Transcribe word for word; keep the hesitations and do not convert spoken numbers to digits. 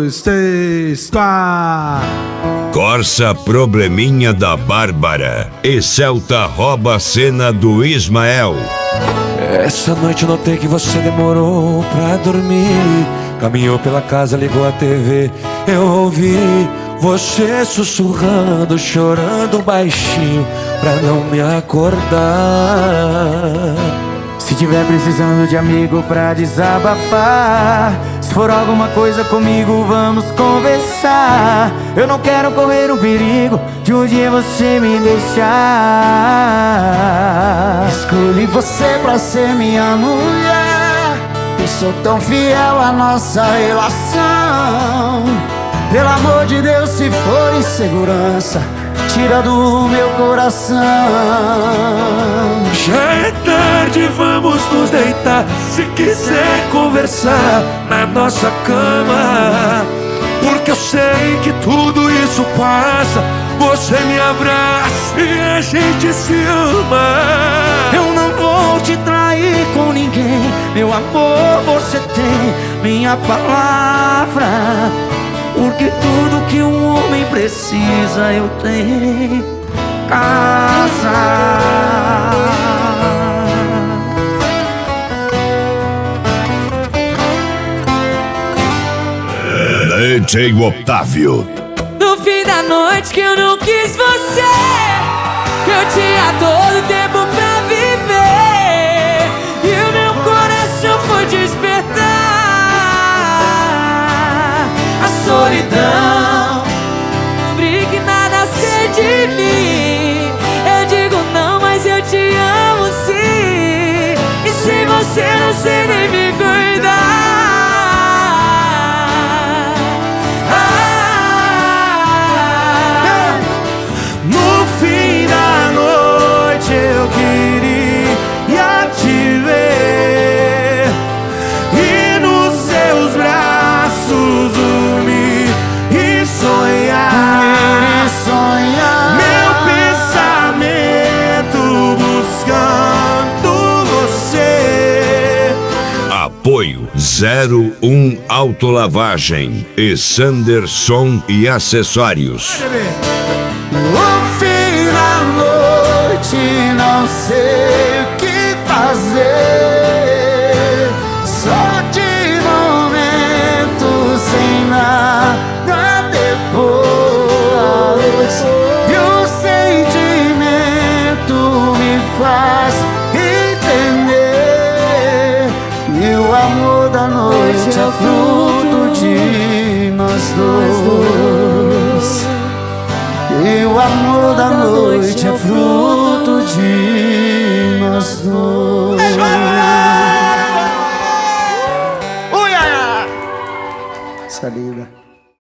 dois, três, quatro. Corsa Probleminha da Bárbara e Celta rouba a cena do Ismael. Essa noite notei que você demorou pra dormir. Caminhou pela casa, ligou a T V. Eu ouvi você sussurrando, chorando baixinho pra não me acordar. Se tiver precisando de amigo pra desabafar, se for alguma coisa comigo, vamos conversar. Eu não quero correr o perigo de um dia você me deixar. Escolhi você pra ser minha mulher e sou tão fiel à nossa relação. Pelo amor de Deus, se for insegurança, tira do meu coração. Já é tarde, vamos nos deitar. Se quiser conversar na nossa cama, porque eu sei que tudo isso passa. Você me abraça e a gente se ama. Eu não vou te trair com ninguém, meu amor, você tem minha palavra. Porque tudo que um homem precisa eu tenho: casa. D J Otávio. No fim da noite que eu não quis você, que eu tinha todo tempo pra viver, e o meu coração foi despertar a solidão. Descobri que nada sei de mim. Eu digo não, mas eu te amo sim. E sem você não sei nem me cuidar. Apoio zero um Autolavagem e Sanderson e Acessórios. No fim da noite não sei o que fazer, só de momento sem nada depois. E o sentimento me faz entender que o amor da noite é fruto de nós dois. E o amor da noite é fruto de nós dois. Essa linda.